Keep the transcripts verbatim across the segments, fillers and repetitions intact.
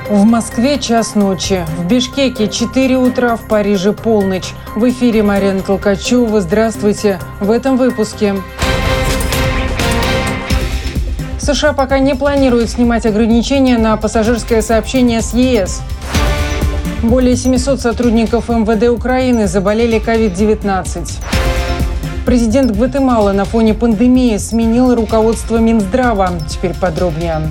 В Москве час ночи, в Бишкеке четыре утра, в Париже полночь. В эфире Марина Толкачева. Здравствуйте. В этом выпуске. США пока не планируют снимать ограничения на пассажирское сообщение с ЕС. Более семисот сотрудников эм вэ дэ Украины заболели ковид девятнадцать. Президент Гватемалы на фоне пандемии сменил руководство Минздрава. Теперь подробнее.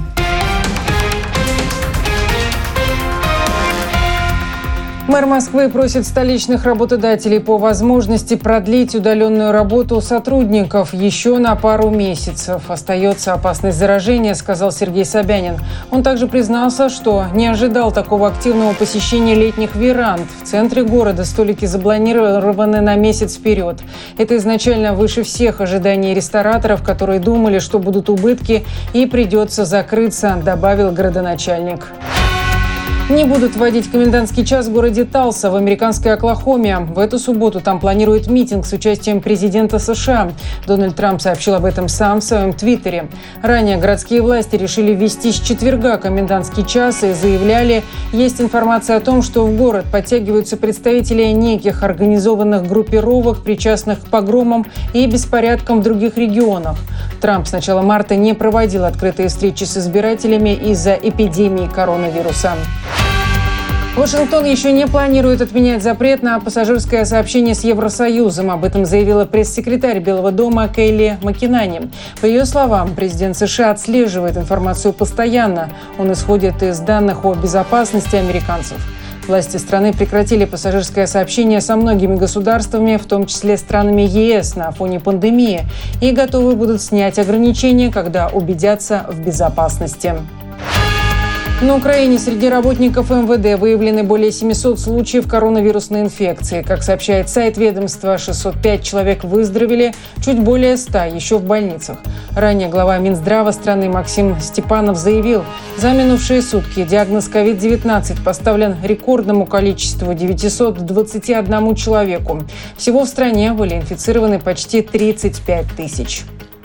Мэр Москвы просит столичных работодателей по возможности продлить удаленную работу сотрудников еще на пару месяцев. Остается опасность заражения, сказал Сергей Собянин. Он также признался, что не ожидал такого активного посещения летних веранд. В центре города столики запланированы на месяц вперед. Это изначально выше всех ожиданий рестораторов, которые думали, что будут убытки и придется закрыться, добавил градоначальник. Не будут вводить комендантский час в городе Талса в американской Оклахоме. В эту субботу там планируют митинг с участием президента США. Дональд Трамп сообщил об этом сам в своем твиттере. Ранее городские власти решили ввести с четверга комендантский час и заявляли, есть информация о том, что в город подтягиваются представители неких организованных группировок, причастных к погромам и беспорядкам в других регионах. Трамп с начала марта не проводил открытые встречи с избирателями из-за эпидемии коронавируса. Вашингтон еще не планирует отменять запрет на пассажирское сообщение с Евросоюзом. Об этом заявила пресс-секретарь Белого дома Кэлли Макинани. По ее словам, президент США отслеживает информацию постоянно. Он исходит из данных о безопасности американцев. Власти страны прекратили пассажирское сообщение со многими государствами, в том числе странами ЕС, на фоне пандемии, и готовы будут снять ограничения, когда убедятся в безопасности. На Украине среди работников эм вэ дэ выявлены более семисот случаев коронавирусной инфекции. Как сообщает сайт ведомства, шестьсот пять человек выздоровели, чуть более ста еще в больницах. Ранее глава Минздрава страны Максим Степанов заявил, за минувшие сутки диагноз ковид девятнадцать поставлен рекордному количеству – девятисот двадцати одному человеку. Всего в стране были инфицированы почти тридцать пять тысяч.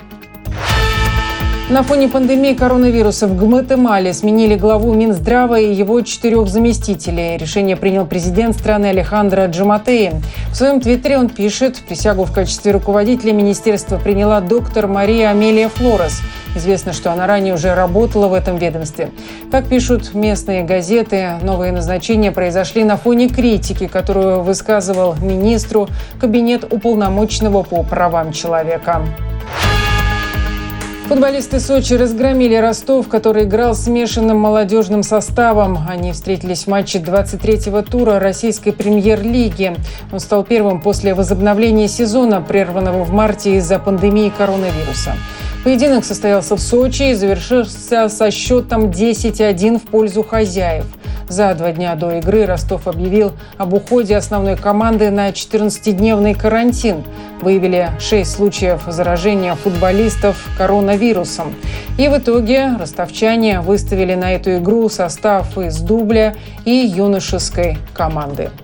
На фоне пандемии коронавируса в Гватемале сменили главу Минздрава и его четырех заместителей. Решение принял президент страны Алехандро Джаматеи. В своем твиттере он пишет, присягу в качестве руководителя министерства приняла доктор Мария Амелия Флорес. Известно, что она ранее уже работала в этом ведомстве. Как пишут местные газеты, новые назначения произошли на фоне критики, которую высказывал министру кабинет уполномоченного по правам человека. Футболисты Сочи разгромили Ростов, который играл смешанным молодежным составом. Они встретились в матче двадцать третьего тура российской премьер-лиги. Он стал первым после возобновления сезона, прерванного в марте из-за пандемии коронавируса. Поединок состоялся в Сочи и завершился со счетом десять один в пользу хозяев. За два дня до игры Ростов объявил об уходе основной команды на четырнадцатидневный карантин. Выявили шесть случаев заражения футболистов коронавирусом. И в итоге ростовчане выставили на эту игру состав из дубля и юношеской команды.